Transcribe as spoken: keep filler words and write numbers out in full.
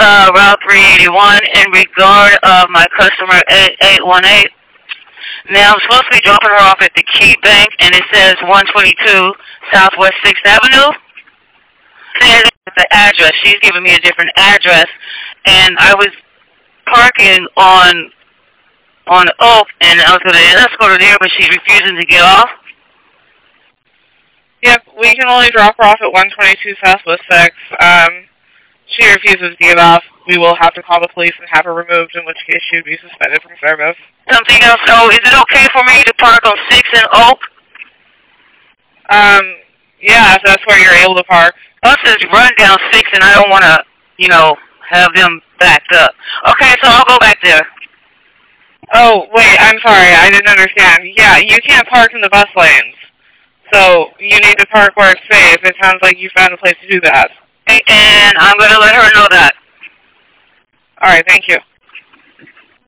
uh, Route three eighty-one in regard of my customer eight eight one eight. Now, I'm supposed to be dropping her off at the Key Bank, and it says one twenty-two Southwest sixth Avenue. Says the address. She's giving me a different address, and I was parking on on Oak, and I was going to escort her there, but she's refusing to get off. Yep, we can only drop her off at one twenty-two Southwest sixth. Um, she refuses to get off. We will have to call the police and have her removed, in which case she would be suspended from service. Something else. So, is it okay for me to park on sixth and Oak? Um, yeah, if that's where you're able to park. Us is run down six, and I don't want to, you know, have them backed up. Okay, so I'll go back there. Oh, wait, I'm sorry, I didn't understand. Yeah, you can't park in the bus lanes. So, you need to park where it's safe. It sounds like you found a place to do that. And I'm going to let her know that. All right, thank you.